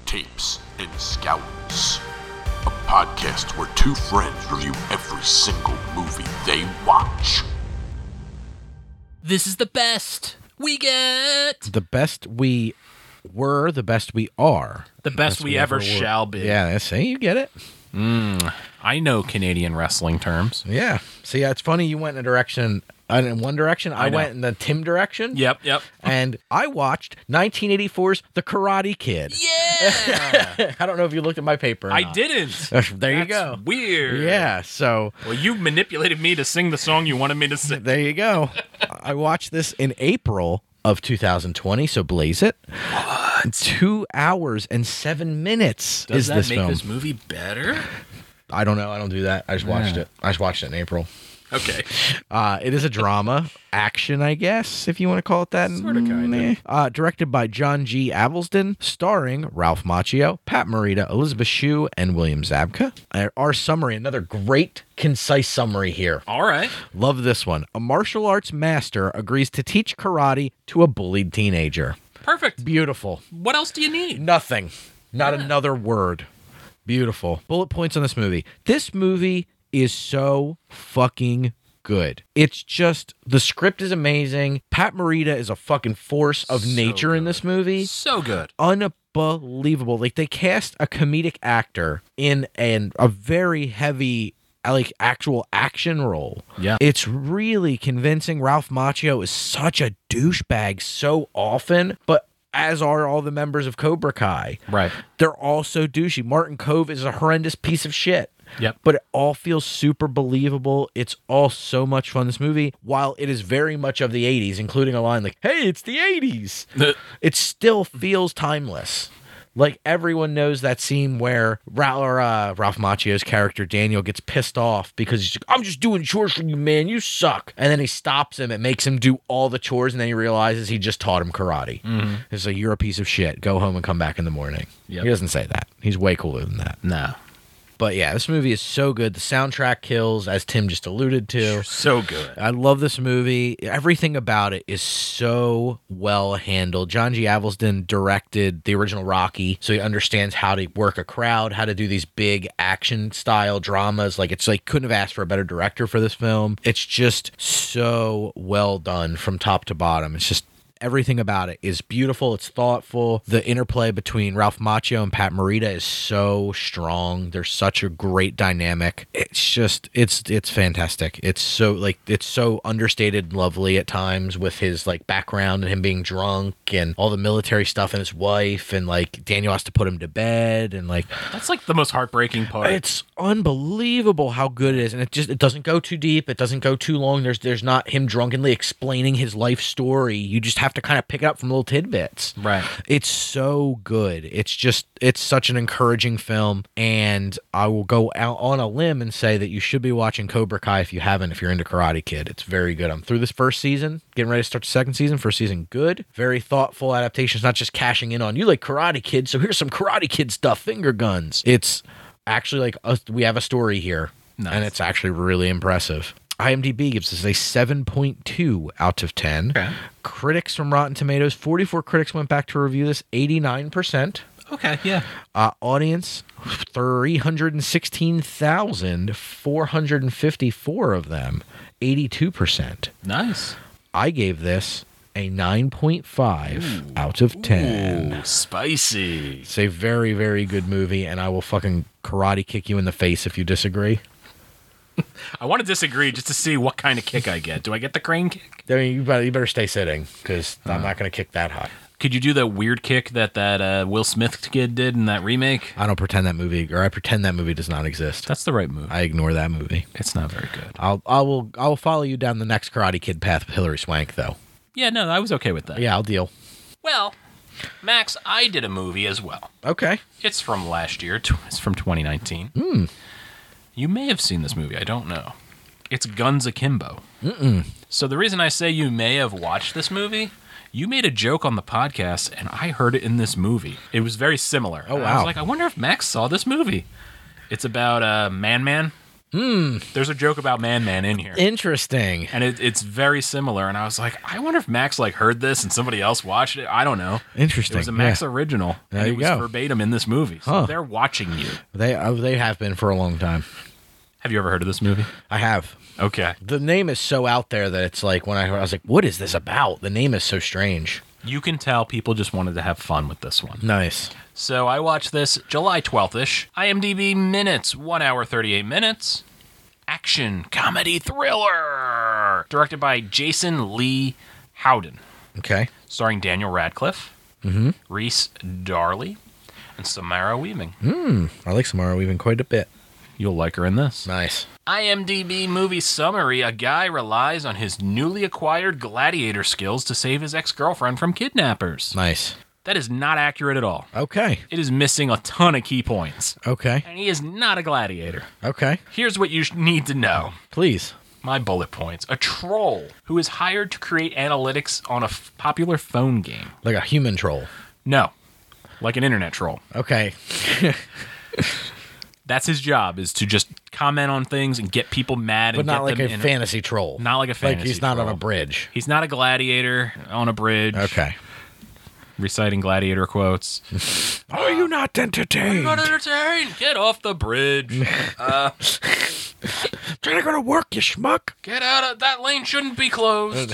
Tapes and Scouts, a podcast where two friends review every single movie they watch. This is the best we get. The best we were, the best we are. The best we ever shall be. Yeah, see, you get it. I know Canadian wrestling terms. Yeah. See, it's funny you went in a direction, in one direction. I know. went in the Tim direction. Yep. And I watched 1984's The Karate Kid. Yeah. I don't know if you looked at my paper or I not. didn't. There you That's go. Weird. Yeah, so Well, you manipulated me to sing the song you wanted me to sing. there you go. I watched this in April of 2020, so blaze it. What? 2 hours and 7 minutes Does is that this make film. this movie better? I don't know. I don't do that. I just watched it. I just watched it in April. Okay. It is a drama, action, I guess, if you want to call it that. Sorta, kinda. Directed by John G. Avildsen, starring Ralph Macchio, Pat Morita, Elizabeth Shue, and William Zabka. Our summary, another great, concise summary here. All right. Love this one. A martial arts master agrees to teach karate to a bullied teenager. Perfect. Beautiful. What else do you need? Nothing. Not another word. Beautiful. Bullet points on this movie. This movie is so fucking good. It's just, the script is amazing. Pat Morita is a fucking force of nature in this movie. So good. Unbelievable. Like, they cast a comedic actor in a very heavy, like, actual action role. Yeah. It's really convincing. Ralph Macchio is such a douchebag so often, but as are all the members of Cobra Kai. Right. They're all so douchey. Martin Kove is a horrendous piece of shit. Yep. But it all feels super believable. It's all so much fun, this movie. While it is very much of the 80s, including a line like, hey, it's the 80s. It still feels timeless. Like, everyone knows that scene where Ralph Macchio's character, Daniel, gets pissed off because he's like, I'm just doing chores for you, man. You suck. And then he stops him and makes him do all the chores, and then he realizes he just taught him karate. It's like, you're a piece of shit. Go home and come back in the morning. Yep. He doesn't say that. He's way cooler than that. No. But yeah, this movie is so good. The soundtrack kills, as Tim just alluded to. So good. I love this movie. Everything about it is so well handled. John G. Avildsen directed the original Rocky, so he understands how to work a crowd, how to do these big action style dramas. Like, it's like, couldn't have asked for a better director for this film. It's just so well done from top to bottom. It's just, everything about it is beautiful. It's thoughtful. The interplay between Ralph Macchio and Pat Morita is so strong. There's such a great dynamic. It's just, it's fantastic. It's so, like, it's so understated and lovely at times, with his, like, background and him being drunk and all the military stuff and his wife, and, like, Daniel has to put him to bed, and, like, That's like the most heartbreaking part. it's unbelievable how good it is. And it doesn't go too deep. It doesn't go too long. There's not him drunkenly explaining his life story. You just have to kind of pick it up from little tidbits. Right. It's so good. It's such an encouraging film. And I will go out on a limb and say that you should be watching Cobra Kai if you haven't, if you're into Karate Kid. It's very good. I'm through this first season, getting ready to start the second season. First season, good. Very thoughtful adaptations, not just cashing in on, you like Karate Kid, so here's some Karate Kid stuff, finger guns. It's actually like, we have a story here. Nice. And it's actually really impressive. IMDb gives us a 7.2 out of 10. Okay. Critics from Rotten Tomatoes, 44 critics went back to review this, 89%. Okay, yeah. Audience, 316,454 of them, 82%. Nice. I gave this a 9.5 out of 10. Ooh, spicy. It's a very, very good movie, and I will fucking karate kick you in the face if you disagree. I want to disagree just to see what kind of kick I get. Do I get the crane kick? I mean, you better stay sitting, because I'm not going to kick that high. Could you do the weird kick that Will Smith kid did in that remake? I pretend that movie does not exist. That's the right move. I ignore that movie. It's not very good. I will follow you down the next Karate Kid path with Hilary Swank, though. Yeah, no, I was okay with that. Yeah, I'll deal. Well, Max, I did a movie as well. Okay. It's from last year. It's from 2019. You may have seen this movie. I don't know. It's Guns Akimbo. So the reason I say you may have watched this movie, you made a joke on the podcast, and I heard it in this movie. It was very similar. Oh, And wow. I was like, I wonder if Max saw this movie. It's about Man Man. There's a joke about Man Man in here. Interesting. And it's very similar. And I was like, I wonder if Max heard this and somebody else watched it. I don't know. Interesting. It was a Max original. There and you it was go. verbatim in this movie. So they're watching you. They have been for a long time. Have you ever heard of this movie? I have. Okay. The name is so out there that it's like when I was like, what is this about? The name is so strange. You can tell people just wanted to have fun with this one. Nice. So I watched this July 12th-ish. IMDb minutes, 1 hour, 38 minutes. Action, comedy, thriller. Directed by Jason Lee Howden. Okay. Starring Daniel Radcliffe, Reese Darley, and Samara Weaving. I like Samara Weaving quite a bit. You'll like her in this. Nice. IMDb movie summary. A guy relies on his newly acquired gladiator skills to save his ex-girlfriend from kidnappers. Nice. That is not accurate at all. Okay. It is missing a ton of key points. Okay. And he is not a gladiator. Okay. Here's what you need to know. Please. My bullet points. A troll who is hired to create analytics on a popular phone game. Like a human troll. No. Like an internet troll. Okay. That's his job, is to just comment on things and get people mad. But and not get like them a in fantasy troll. Not like a fantasy Like he's not troll. on a bridge. He's not a gladiator on a bridge. Okay. Reciting gladiator quotes. Are you not entertained? Not entertained. Get off the bridge. Trying to go to work, you schmuck. Get out of that lane. Shouldn't be closed.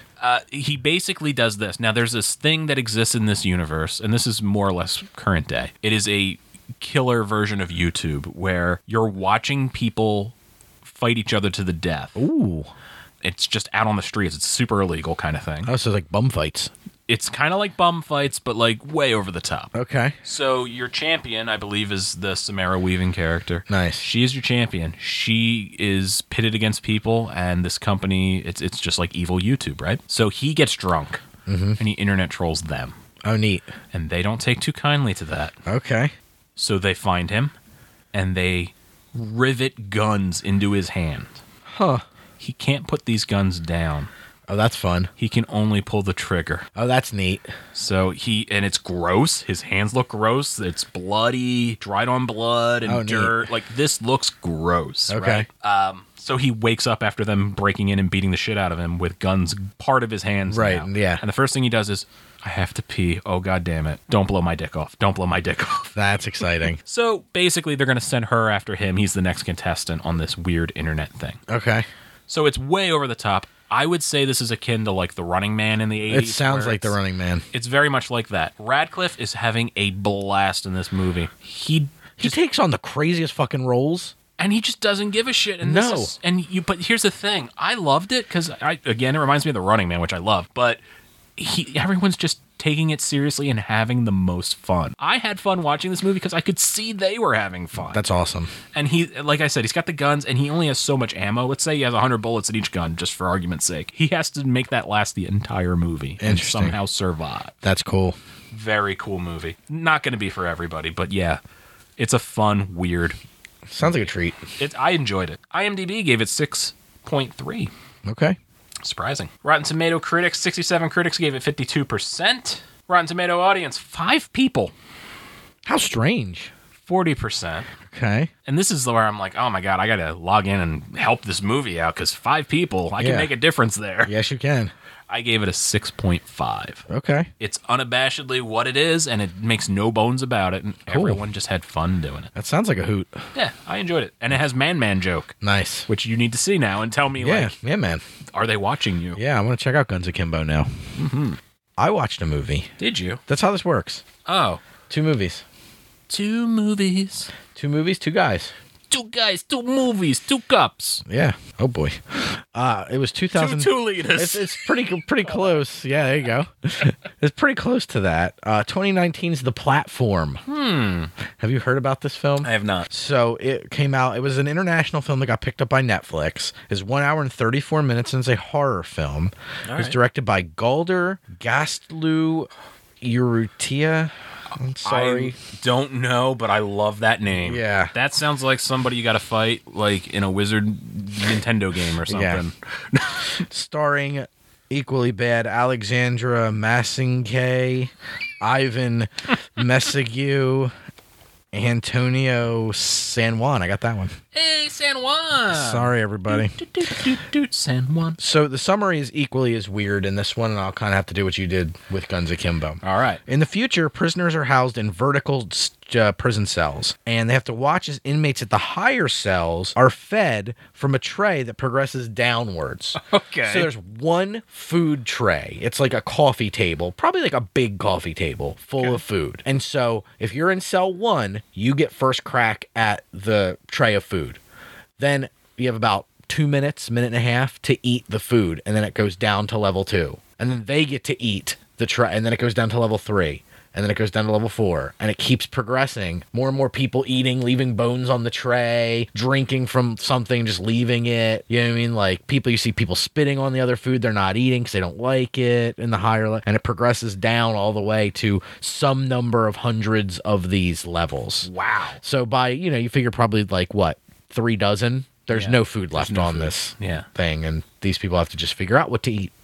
He basically does this. Now, there's this thing that exists in this universe, and this is more or less current day. It is a killer version of YouTube where you're watching people fight each other to the death. Ooh. It's just out on the streets. It's super illegal kind of thing. Oh, so like bum fights. It's kind of like bum fights, but like way over the top. Okay. So your champion, I believe, is the Samara Weaving character. Nice. She is your champion. She is pitted against people, and this company, it's just like evil YouTube, right? So he gets drunk, and he internet trolls them. Oh, neat. And they don't take too kindly to that. Okay. So they find him, and they rivet guns into his hand. Huh. He can't put these guns down. Oh, that's fun. He can only pull the trigger. Oh, that's neat. So and it's gross. His hands look gross. It's bloody, dried on blood and dirt. Like, this looks gross. Okay. Right? So he wakes up after them breaking in and beating the shit out of him with guns part of his hands. Right, now. yeah. And the first thing he does is, I have to pee. Oh, God damn it. Don't blow my dick off. Don't blow my dick off. That's exciting. So basically, they're going to send her after him. He's the next contestant on this weird internet thing. Okay. So it's way over the top. I would say this is akin to like The Running Man in the 80s. It sounds like The Running Man. It's very much like that. Radcliffe is having a blast in this movie. He takes on the craziest fucking roles. And he just doesn't give a shit. And No. But here's the thing. I loved it because, again, it reminds me of The Running Man, which I love. But everyone's just taking it seriously and having the most fun. I had fun watching this movie because I could see they were having fun. That's awesome. And he, like I said, he's got the guns and he only has so much ammo. Let's say he has 100 bullets in each gun, just for argument's sake. He has to make that last the entire movie and Interesting. somehow survive. That's cool. Very cool movie. Not going to be for everybody, but yeah, it's a fun, weird. Sounds like a treat. I enjoyed it. IMDb gave it 6.3. Okay. Surprising. Rotten Tomato critics, 67 critics gave it 52%. Rotten Tomato audience, 5 people, How strange. 40%. Okay. And this is where I'm like, oh my God, I got to log in and help this movie out because 5 people, I can Yeah. make a difference there. Yes, you can. I gave it a 6.5. Okay. It's unabashedly what it is, and it makes no bones about it, and everyone just had fun doing it. That sounds like a hoot. Yeah, I enjoyed it. And it has Man joke, Nice. which you need to see now and tell me, Yeah. like, Yeah, man. are they watching you? Yeah, I want to check out Guns Akimbo now. Mm-hmm. I watched a movie. Did you? That's how this works. Oh. 2 movies. 2 movies. 2 movies, 2 guys. 2 guys, 2 movies, 2 cups. Yeah. Oh boy. It was 2000. 2 liters. It's pretty close. Yeah, there you go. It's pretty close to that. 2019's The Platform. Have you heard about this film? I have not. So it came out. It was an international film that got picked up by Netflix. It's 1 hour and 34 minutes, and it's a horror film. It was directed by Galder Gastlu Urrutia. I'm sorry. I don't know, but I love that name. Yeah. That sounds like somebody you got to fight, like in a Wizard Nintendo game or something. Starring equally bad Alexandra Massinke, Ivan Messague, Antonio San Juan. I got that one. Hey, San Juan. Sorry, everybody. San Juan. So the summary is equally as weird in this one, and I'll kind of have to do what you did with Guns Akimbo. All right. In the future, prisoners are housed in vertical prison cells, and they have to watch as inmates at the higher cells are fed from a tray that progresses downwards. Okay. So there's one food tray. It's like a coffee table, probably like a big coffee table full of food. And so if you're in cell 1, you get first crack at the tray of food. Then you have about 2 minutes, minute and a half to eat the food, and then it goes down to level 2. And then they get to eat the tray, and then it goes down to level 3. And then it goes down to level 4, and it keeps progressing. More and more people eating, leaving bones on the tray, drinking from something, just leaving it. You know what I mean? Like, you see people spitting on the other food they're not eating because they don't like it in the higher and it progresses down all the way to some number of hundreds of these levels. Wow. So by, you figure probably like, 3 dozen? There's no food left on this thing, and these people have to just figure out what to eat.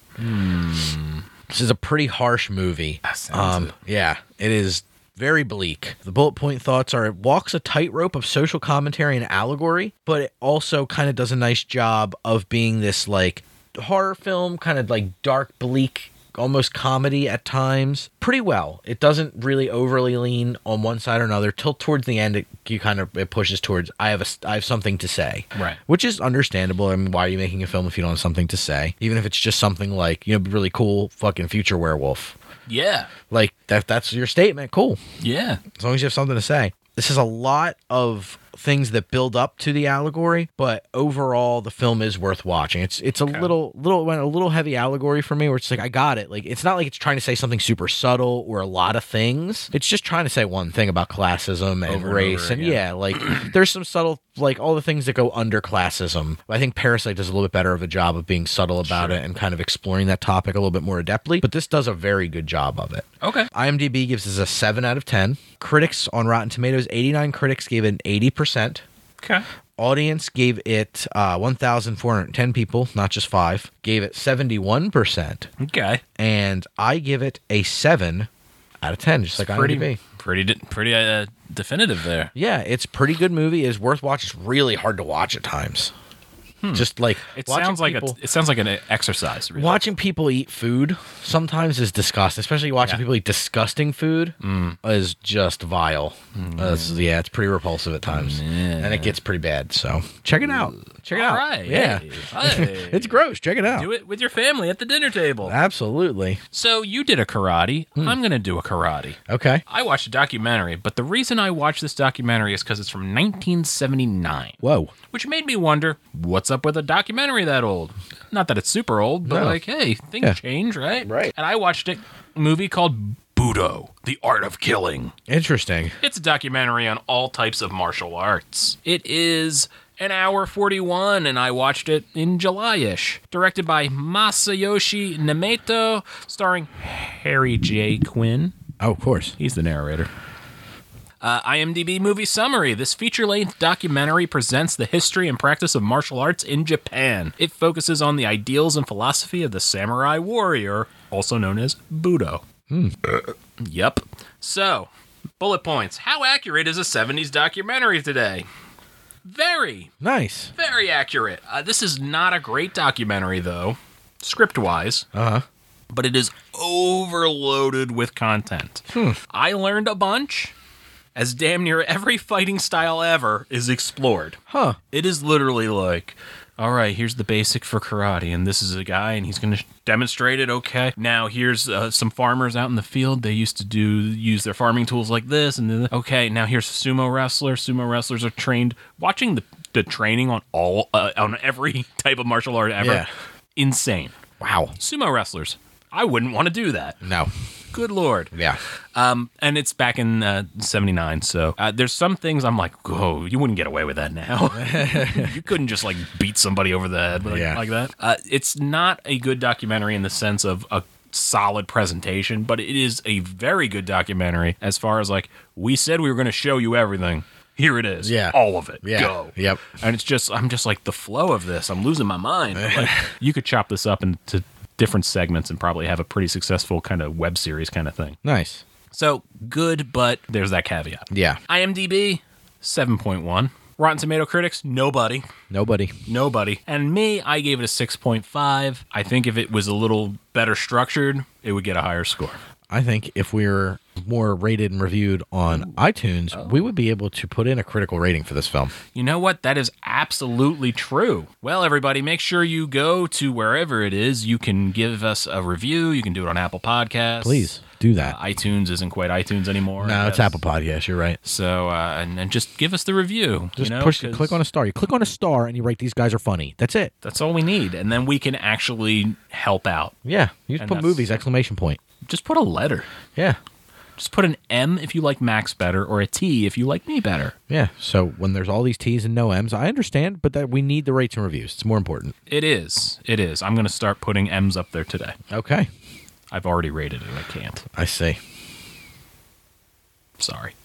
This is a pretty harsh movie. Yeah, it is very bleak. The bullet point thoughts are: it walks a tightrope of social commentary and allegory, but it also kind of does a nice job of being this like horror film, kind of like dark, bleak, almost comedy at times. Pretty well. It doesn't really overly lean on one side or another. Till towards the end, it pushes towards I have something to say, right? Which is understandable. I mean, why are you making a film if you don't have something to say? Even if it's just something like really cool fucking future werewolf. Yeah, like that's your statement. Cool. Yeah, as long as you have something to say. This is a lot of things that build up to the allegory, but overall the film is worth watching. It's a little heavy allegory for me, where it's like I got it. Like it's not like it's trying to say something super subtle or a lot of things. It's just trying to say one thing about classism and race, and like there's some subtle, like all the things that go under classism. I think Parasite does a little bit better of a job of being subtle about it and kind of exploring that topic a little bit more adeptly, but this does a very good job of it. Okay. IMDb gives this a 7 out of 10. Critics on Rotten Tomatoes, 89 critics gave it an 80%. Okay. Audience gave it 1,410 people, not just 5, gave it 71%. Okay. And I give it a 7 out of 10, just like IMDb. Pretty definitive there. Yeah, it's a pretty good movie. It's worth watching. It's really hard to watch at times. Just like it sounds like an exercise. Really. Watching people eat food sometimes is disgusting, especially watching people eat disgusting food is just vile. It's pretty repulsive at times, and it gets pretty bad. So check it out. Check it out. Right. Yeah, hey. It's gross. Check it out. Do it with your family at the dinner table. Absolutely. So you did a karate. I'm going to do a karate. Okay. I watched a documentary, but the reason I watched this documentary is because it's from 1979. Whoa. Which made me wonder, what's up with a documentary that old? Not that it's super old, but hey, things change, right? Right. And I watched a movie called Budo, The Art of Killing. Interesting. It's a documentary on all types of martial arts. It is an hour 41, and I watched it in July-ish. Directed by Masayoshi Nemeto, starring Harry J. Quinn. Oh, of course. He's the narrator. IMDb movie summary. This feature-length documentary presents the history and practice of martial arts in Japan. It focuses on the ideals and philosophy of the samurai warrior, also known as Budo. Yep. So, bullet points. How accurate is a 70s documentary today? Very. Nice. Very accurate. This is not a great documentary, though, script-wise. Uh-huh. But it is overloaded with content. I learned a bunch, as damn near every fighting style ever is explored. Huh. It is literally like, all right, here's the basic for karate, and this is a guy, and he's going to demonstrate it, okay? Now, here's some farmers out in the field. They used to use their farming tools like this, and then, okay, now here's a sumo wrestler. Sumo wrestlers are trained. Watching the training on on every type of martial art ever, insane. Wow. Sumo wrestlers. I wouldn't want to do that. No. Good Lord. Yeah. And it's back in 79, so there's some things I'm like, oh, you wouldn't get away with that now. You couldn't just like beat somebody over the head like that. It's not a good documentary in the sense of a solid presentation, but it is a very good documentary as far as like, we said we were going to show you everything. Here it is. Yeah. All of it. Yeah. Go. Yep. And it's just, I'm just like, the flow of this, I'm losing my mind. Like, you could chop this up into different segments and probably have a pretty successful kind of web series kind of thing. Nice. So good, but there's that caveat. Yeah. IMDb, 7.1. Rotten Tomato critics, nobody. Nobody. And me, I gave it a 6.5. I think if it was a little better structured, it would get a higher score. I think if we were more rated and reviewed on iTunes, we would be able to put in a critical rating for this film. You know what? That is absolutely true. Well, everybody, make sure you go to wherever it is. You can give us a review. You can do it on Apple Podcasts. Please do that. iTunes isn't quite iTunes anymore. No, it's Apple Podcasts. You're right. So, and just give us the review. Just push push, click on a star. You click on a star and you write, these guys are funny. That's it. That's all we need. And then we can actually help out. Yeah. You just And put that's- movies, exclamation point. Just put a letter. Yeah. Just put an M if you like Max better, or a T if you like me better. Yeah. So when there's all these T's and no M's, I understand, but that we need the rates and reviews. It's more important. It is. I'm going to start putting M's up there today. Okay. I've already rated it. I can't. I see. Sorry.